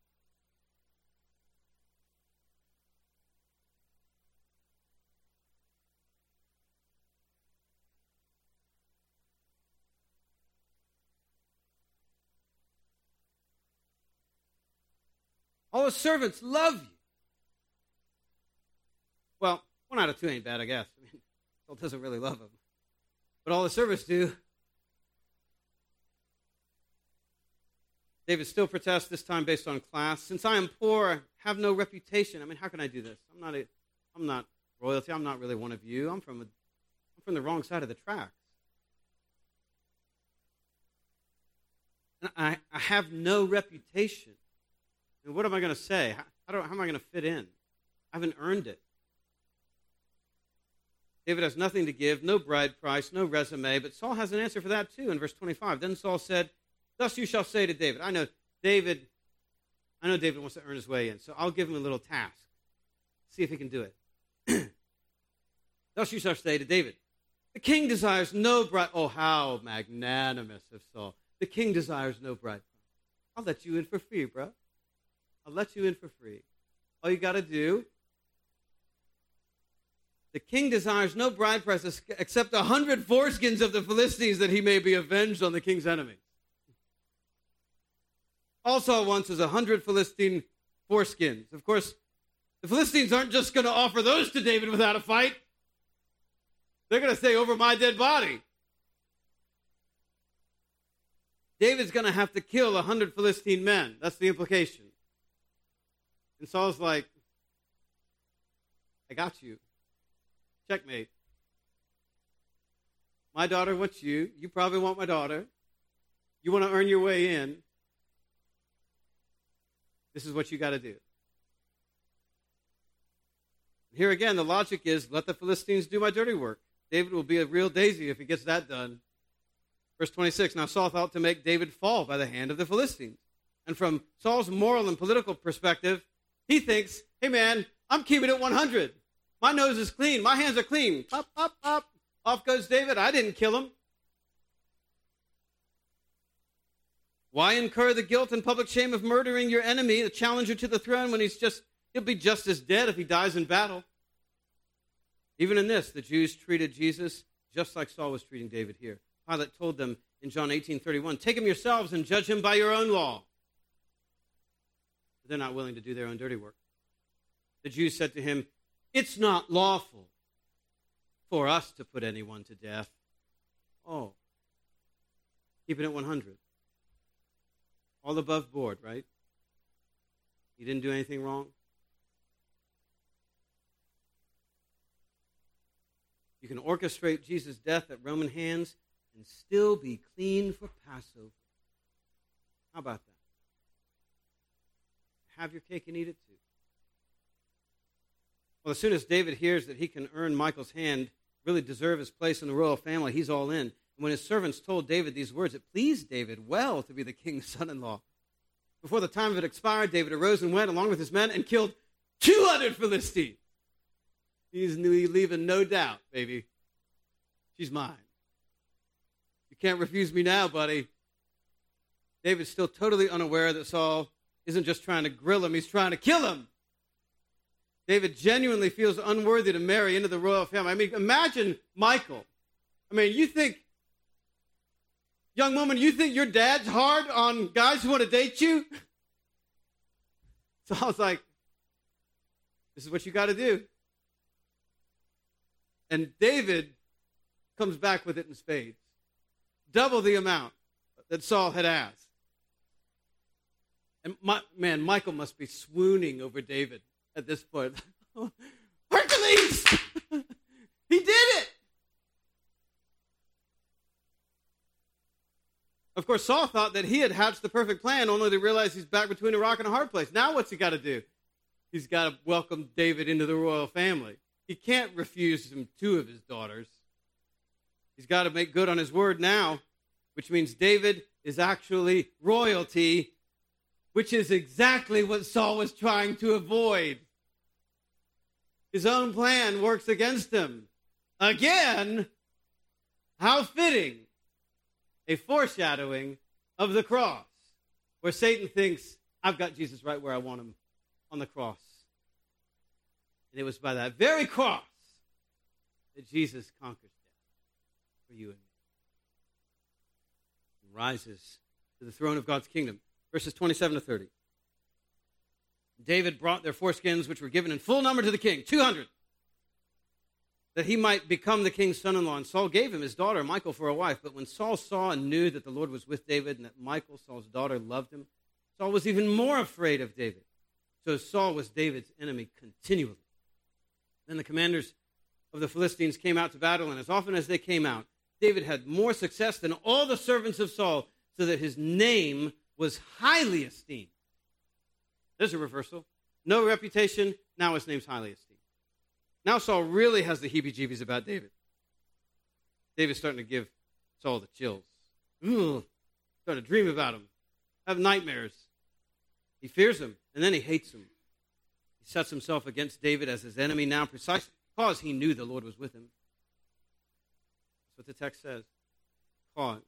All his servants love you. Well, 1 out of 2 ain't bad, I guess. I mean, Saul doesn't really love him. But all the servants do. David still protests, this time based on class. Since I am poor, I have no reputation. I mean, how can I do this? I'm not royalty. I'm not really one of you. I'm from the wrong side of the tracks. And I have no reputation. And what am I going to say? How am I going to fit in? I haven't earned it. David has nothing to give, no bride price, no resume, but Saul has an answer for that too in verse 25. Then Saul said, thus you shall say to David. I know David wants to earn his way in, so I'll give him a little task. See if he can do it. Thus you shall say to David, the king desires no bride. Oh, how magnanimous of Saul. The king desires no bride price. I'll let you in for free, bro. I'll let you in for free. All you got to do, the king desires no bride price except 100 foreskins of the Philistines that he may be avenged on the king's enemies. All Saul wants is 100 Philistine foreskins. Of course, the Philistines aren't just going to offer those to David without a fight. They're going to say, over my dead body. David's going to have to kill 100 Philistine men. That's the implication. And Saul's like, I got you. Checkmate. My daughter wants you. You probably want my daughter. You want to earn your way in. This is what you got to do. Here again, the logic is, let the Philistines do my dirty work. David will be a real daisy if he gets that done. Verse 26, now Saul thought to make David fall by the hand of the Philistines. And from Saul's moral and political perspective, he thinks, hey man, I'm keeping it 100. My nose is clean. My hands are clean. Pop, pop, pop. Off goes David. I didn't kill him. Why incur the guilt and public shame of murdering your enemy, the challenger to the throne, when he'll be just as dead if he dies in battle? Even in this, the Jews treated Jesus just like Saul was treating David here. Pilate told them in John 18:31, take him yourselves and judge him by your own law. But they're not willing to do their own dirty work. The Jews said to him, it's not lawful for us to put anyone to death. Oh, keeping it 100. All above board, right? He didn't do anything wrong. You can orchestrate Jesus' death at Roman hands and still be clean for Passover. How about that? Have your cake and eat it too. Well, as soon as David hears that he can earn Michal's hand, really deserve his place in the royal family, he's all in. And when his servants told David these words, it pleased David well to be the king's son-in-law. Before the time of it expired, David arose and went along with his men and killed 200 Philistines. He's leaving no doubt, baby. She's mine. You can't refuse me now, buddy. David's still totally unaware that Saul isn't just trying to grill him, he's trying to kill him. David genuinely feels unworthy to marry into the royal family. I mean, imagine Michal. I mean, you think, young woman, you think your dad's hard on guys who want to date you? So I was like, this is what you got to do. And David comes back with it in spades. Double the amount that Saul had asked. And Michal must be swooning over David at this point. Hercules! He did it! Of course, Saul thought that he had hatched the perfect plan, only to realize he's back between a rock and a hard place. Now what's he got to do? He's got to welcome David into the royal family. He can't refuse him 2 of his daughters. He's got to make good on his word now, which means David is actually royalty, which is exactly what Saul was trying to avoid. His own plan works against him. Again, how fitting. A foreshadowing of the cross, where Satan thinks, I've got Jesus right where I want him, on the cross. And it was by that very cross that Jesus conquers death for you and me. And rises to the throne of God's kingdom. Verses 27 to 30. David brought their foreskins, which were given in full number to the king, 200, that he might become the king's son-in-law. And Saul gave him his daughter, Michal, for a wife. But when Saul saw and knew that the Lord was with David and that Michal, Saul's daughter, loved him, Saul was even more afraid of David. So Saul was David's enemy continually. Then the commanders of the Philistines came out to battle, and as often as they came out, David had more success than all the servants of Saul, so that his name was highly esteemed. There's a reversal. No reputation, now his name's highly esteemed. Now Saul really has the heebie-jeebies about David. David's starting to give Saul the chills. Starting to dream about him, have nightmares. He fears him, and then he hates him. He sets himself against David as his enemy now, precisely because he knew the Lord was with him. That's what the text says. Because.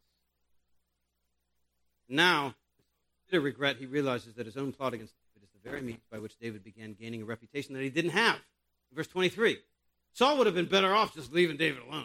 Now, to regret, he realizes that his own plot against David is the very means by which David began gaining a reputation that he didn't have. Verse 23. Saul would have been better off just leaving David alone.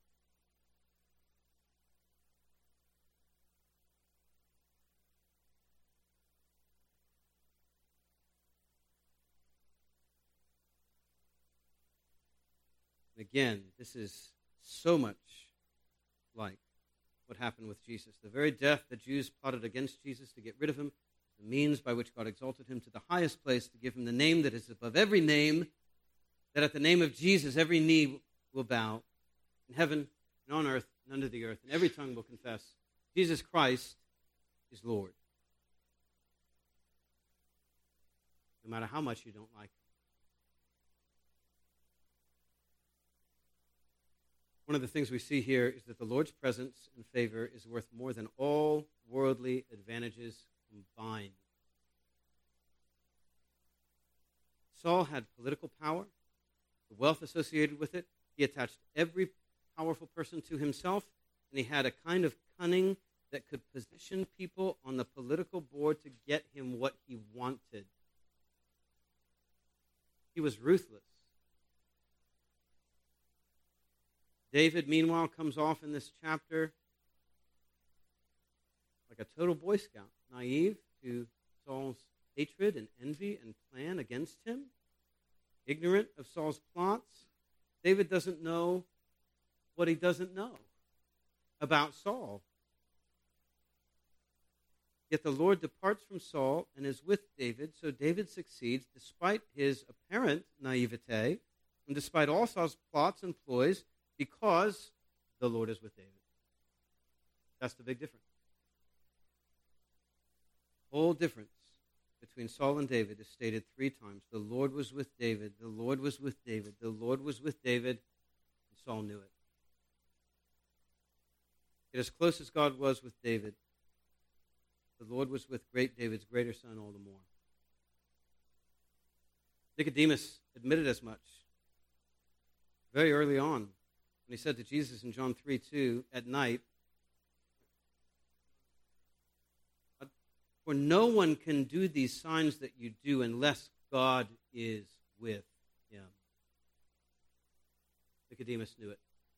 And again, this is so much like what happened with Jesus. The very death the Jews plotted against Jesus to get rid of him, the means by which God exalted him to the highest place to give him the name that is above every name, that at the name of Jesus every knee will bow in heaven and on earth and under the earth, and every tongue will confess Jesus Christ is Lord. No matter how much you don't like him. One of the things we see here is that the Lord's presence and favor is worth more than all worldly advantages combined. Saul had political power, the wealth associated with it. He attached every powerful person to himself, and he had a kind of cunning that could position people on the political board to get him what he wanted. He was ruthless. David, meanwhile, comes off in this chapter like a total Boy Scout, naive to Saul's hatred and envy and plan against him, ignorant of Saul's plots. David doesn't know what he doesn't know about Saul. Yet the Lord departs from Saul and is with David, so David succeeds despite his apparent naivete and despite all Saul's plots and ploys, because the Lord is with David. That's the big difference. The whole difference between Saul and David is stated 3 times. The Lord was with David. The Lord was with David. The Lord was with David. And Saul knew it. Yet as close as God was with David, the Lord was with David's greater son all the more. Nicodemus admitted as much very early on, when he said to Jesus in John 3:2 at night, for no one can do these signs that you do unless God is with him. Nicodemus knew it.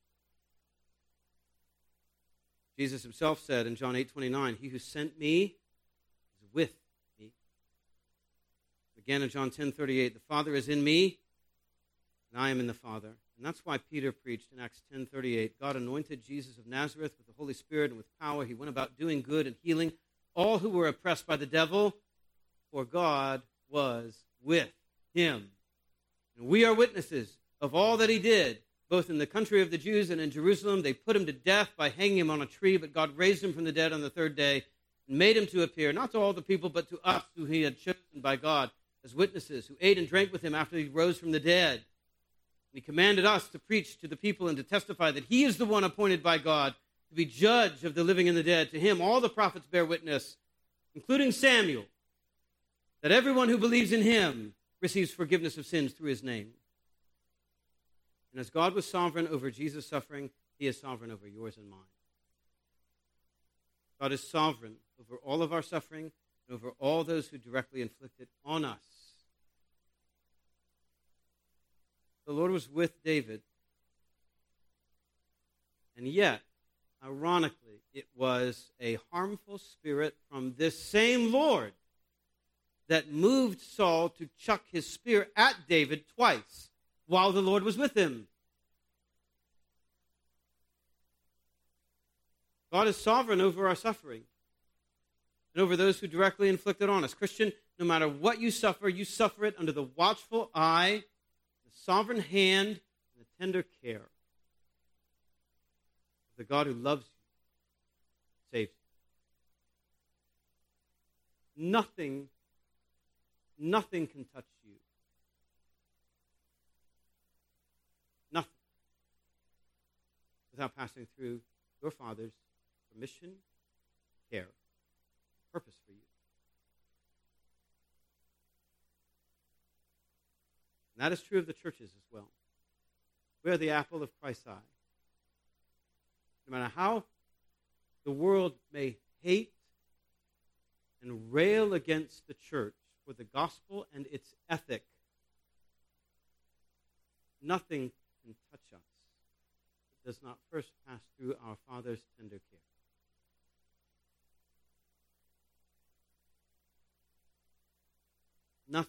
Jesus himself said in John 8:29, he who sent me is with me. Again in John 10:38, the Father is in me, and I am in the Father. And that's why Peter preached in Acts 10:38, God anointed Jesus of Nazareth with the Holy Spirit and with power. He went about doing good and healing all who were oppressed by the devil, for God was with him. And we are witnesses of all that he did both in the country of the Jews and in Jerusalem. They put him to death by hanging him on a tree, but God raised him from the dead on the third day and made him to appear, not to all the people, but to us who he had chosen by God as witnesses, who ate and drank with him after he rose from the dead. And he commanded us to preach to the people and to testify that he is the one appointed by God to be judge of the living and the dead. To him all the prophets bear witness, including Samuel, that everyone who believes in him receives forgiveness of sins through his name. And as God was sovereign over Jesus' suffering, he is sovereign over yours and mine. God is sovereign over all of our suffering and over all those who directly inflict it on us. The Lord was with David, and yet, ironically, it was a harmful spirit from this same Lord that moved Saul to chuck his spear at David twice while the Lord was with him. God is sovereign over our suffering and over those who directly inflict it on us. Christian, no matter what you suffer it under the watchful eye, the sovereign hand, and the tender care of the God who loves you, saves you. Nothing can touch you. Nothing. Without passing through your Father's permission, care, purpose for you. And that is true of the churches as well. We are the apple of Christ's eye. No matter how the world may hate and rail against the church for the gospel and its ethic, nothing can touch us that does not first pass through our Father's tender care. Nothing.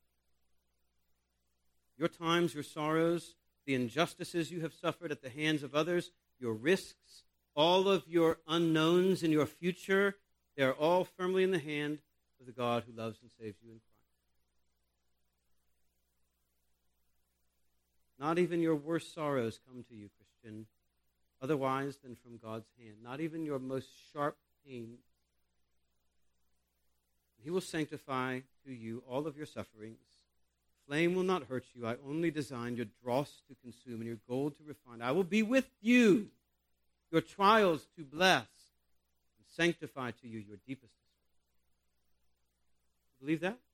Your times, your sorrows, the injustices you have suffered at the hands of others, your risks, all of your unknowns in your future, they are all firmly in the hand of the God who loves and saves you in Christ. Not even your worst sorrows come to you, Christian, otherwise than from God's hand. Not even your most sharp pain. He will sanctify to you all of your sufferings. Flame will not hurt you. I only designed your dross to consume and your gold to refine. I will be with you, your trials to bless, and sanctify to you your deepest distress. Believe that?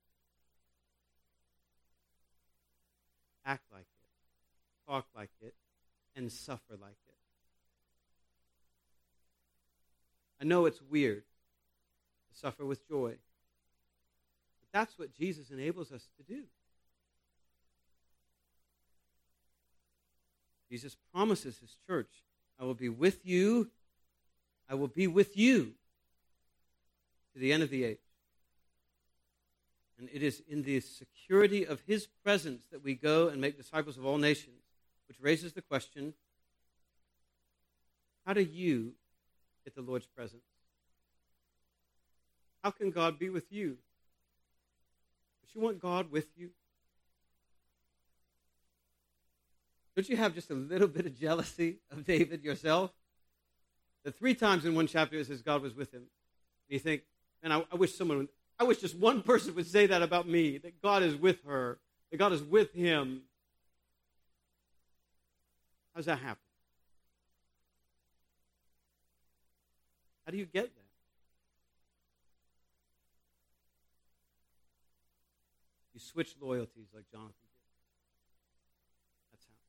Act like it, talk like it, and suffer like it. I know it's weird to suffer with joy, but that's what Jesus enables us to do. Jesus promises his church, I will be with you. I will be with you to the end of the age. And it is in the security of his presence that we go and make disciples of all nations, which raises the question, how do you get the Lord's presence? How can God be with you? Don't you want God with you? Don't you have just a little bit of jealousy of David yourself? The 3 times in one chapter it says God was with him. And you think, man, I wish just one person would say that about me, that God is with her, that God is with him. How does that happen? How do you get that? You switch loyalties like Jonathan did. That's how.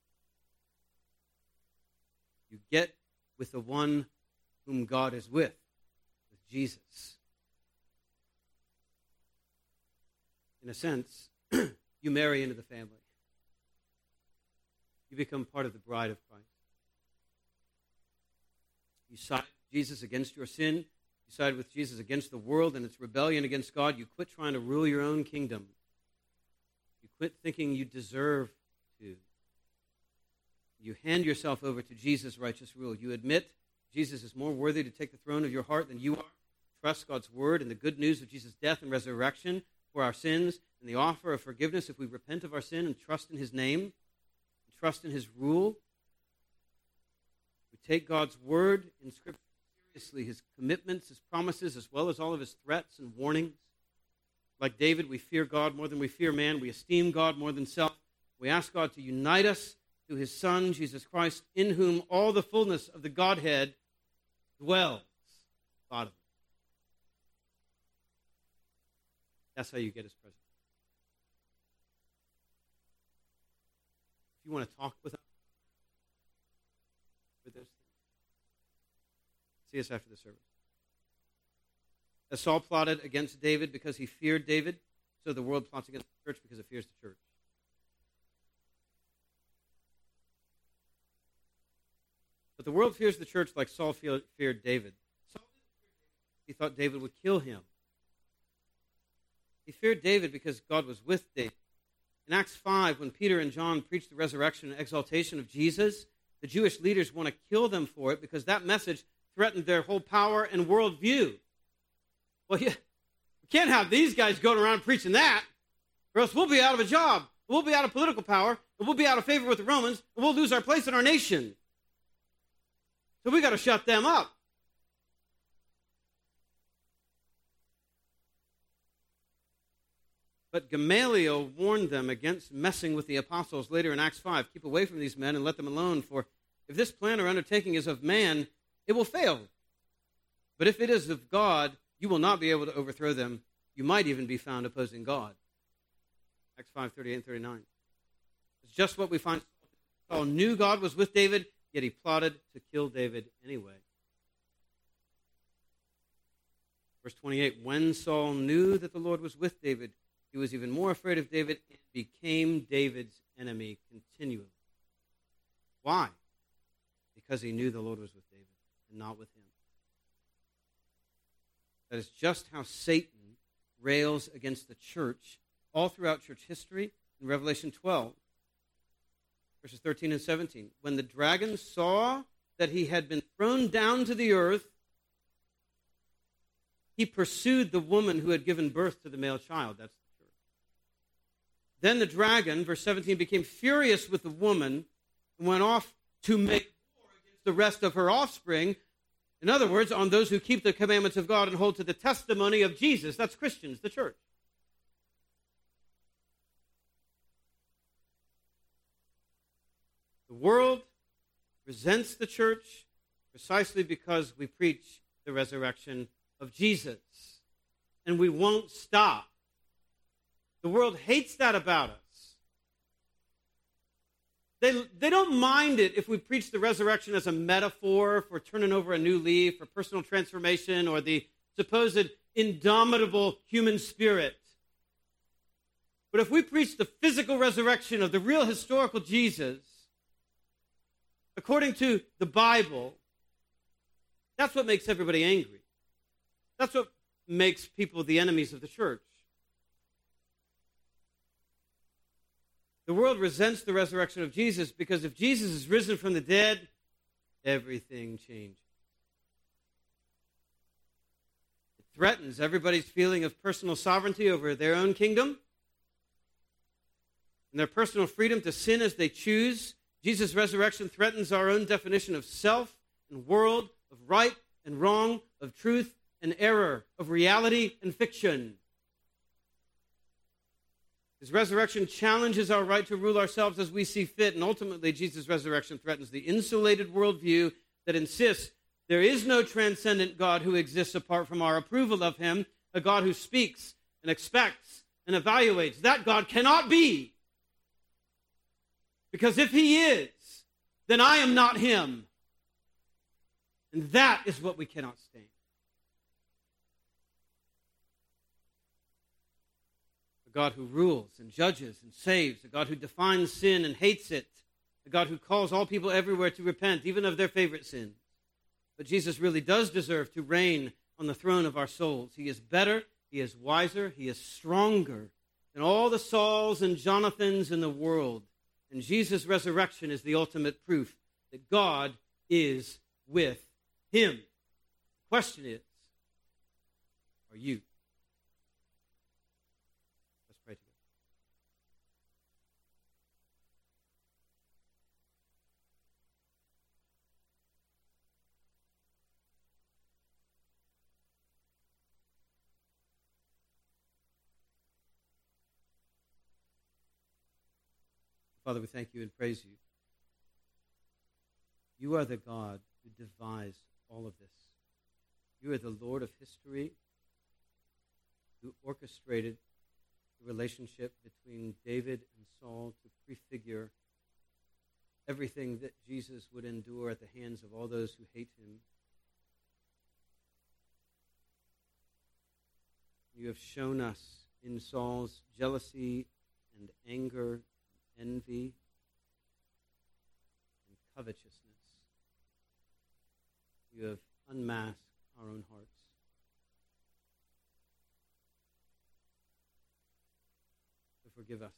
You get with the one whom God is with Jesus. In a sense, you marry into the family. You become part of the bride of Christ. You side with Jesus against your sin. You side with Jesus against the world and its rebellion against God. You quit trying to rule your own kingdom. You quit thinking you deserve to. You hand yourself over to Jesus' righteous rule. You admit Jesus is more worthy to take the throne of your heart than you are. Trust God's word and the good news of Jesus' death and resurrection for our sins and the offer of forgiveness if we repent of our sin and trust in his name. trust in his rule. We take God's word in Scripture seriously, his commitments, his promises, as well as all of his threats and warnings. Like David, we fear God more than we fear man. We esteem God more than self. We ask God to unite us to his Son, Jesus Christ, in whom all the fullness of the Godhead dwells bodily. That's how you get his presence. If you want to talk with him for those things, see us after the service. As Saul plotted against David because he feared David, so the world plots against the church because it fears the church. But the world fears the church like Saul feared David. Saul didn't fear David. He thought David would kill him. He feared David because God was with David. In Acts 5, when Peter and John preached the resurrection and exaltation of Jesus, the Jewish leaders want to kill them for it because that message threatened their whole power and worldview. Well, we can't have these guys going around preaching that, or else we'll be out of a job, we'll be out of political power, and we'll be out of favor with the Romans, and we'll lose our place in our nation. So we got to shut them up. But Gamaliel warned them against messing with the apostles later in Acts 5. Keep away from these men and let them alone, for if this plan or undertaking is of man, it will fail. But if it is of God, you will not be able to overthrow them. You might even be found opposing God. Acts 5:38 and 39. It's just what we find. Saul knew God was with David, yet he plotted to kill David anyway. Verse 28, when Saul knew that the Lord was with David, he was even more afraid of David and became David's enemy continually. Why? Because he knew the Lord was with David and not with him. That is just how Satan rails against the church all throughout church history in Revelation 12, verses 13 and 17. When the dragon saw that he had been thrown down to the earth, he pursued the woman who had given birth to the male child. That's the church. Then the dragon, verse 17, became furious with the woman and went off to make war against the rest of her offspring. In other words, on those who keep the commandments of God and hold to the testimony of Jesus. That's Christians, the church. The world resents the church precisely because we preach the resurrection of Jesus. And we won't stop. The world hates that about us. They don't mind it if we preach the resurrection as a metaphor for turning over a new leaf, for personal transformation, or the supposed indomitable human spirit. But if we preach the physical resurrection of the real historical Jesus, according to the Bible, that's what makes everybody angry. That's what makes people the enemies of the church. The world resents the resurrection of Jesus because if Jesus is risen from the dead, everything changes. It threatens everybody's feeling of personal sovereignty over their own kingdom and their personal freedom to sin as they choose. Jesus' resurrection threatens our own definition of self and world, of right and wrong, of truth and error, of reality and fiction. His resurrection challenges our right to rule ourselves as we see fit, and ultimately Jesus' resurrection threatens the insulated worldview that insists there is no transcendent God who exists apart from our approval of him, a God who speaks and expects and evaluates. That God cannot be. Because if he is, then I am not him. And that is what we cannot stand. A God who rules and judges and saves, a God who defines sin and hates it, a God who calls all people everywhere to repent, even of their favorite sins. But Jesus really does deserve to reign on the throne of our souls. He is better, he is wiser, he is stronger than all the Sauls and Jonathans in the world. And Jesus' resurrection is the ultimate proof that God is with him. The question is, are you? Let's pray together. Father, we thank you and praise you. You are the God who devised all of this. You are the Lord of history who orchestrated the relationship between David and Saul to prefigure everything that Jesus would endure at the hands of all those who hate him. You have shown us in Saul's jealousy and anger, and envy and covetousness. You have unmasked our own hearts. So forgive us.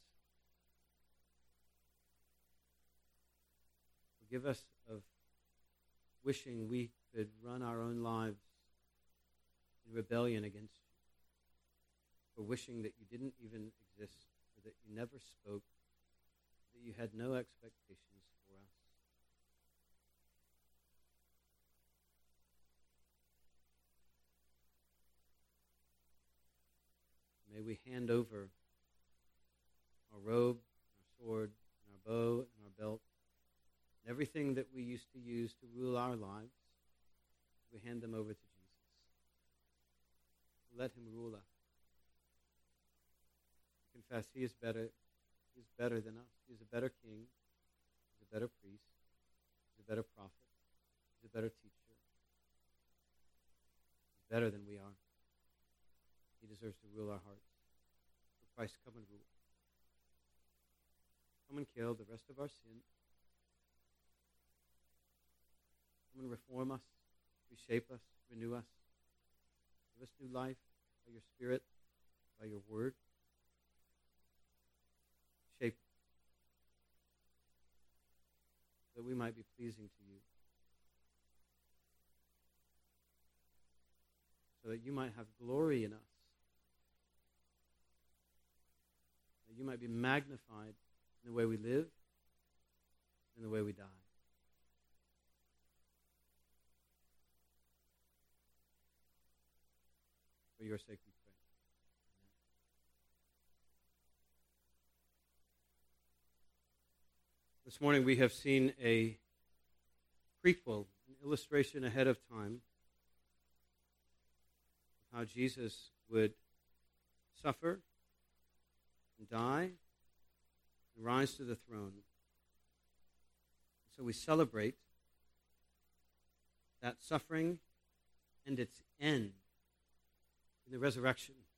Forgive us of wishing we could run our own lives in rebellion against you. For wishing that you didn't even exist, or that you never spoke, that you had no expectations for us. May we hand over our robe, our sword, and our bow, and our belt, and everything that we used to use to rule our lives. We hand them over to Jesus. Let him rule us. Confess he is better. He is better than us. He is a better king. He's a better priest. He's a better prophet. He's a better teacher. He's better than we are. He deserves to rule our hearts. So Christ, come and rule. Come and kill the rest of our sin. Come and reform us, reshape us, renew us. Give us new life by your Spirit, by your word. Shape us that we might be pleasing to you, so that you might have glory in us, that you might be magnified in the way we live and the way we die. For your sake we pray. This morning we have seen a prequel, an illustration ahead of time of how Jesus would suffer and die and rise to the throne. So we celebrate that suffering and its end in the resurrection.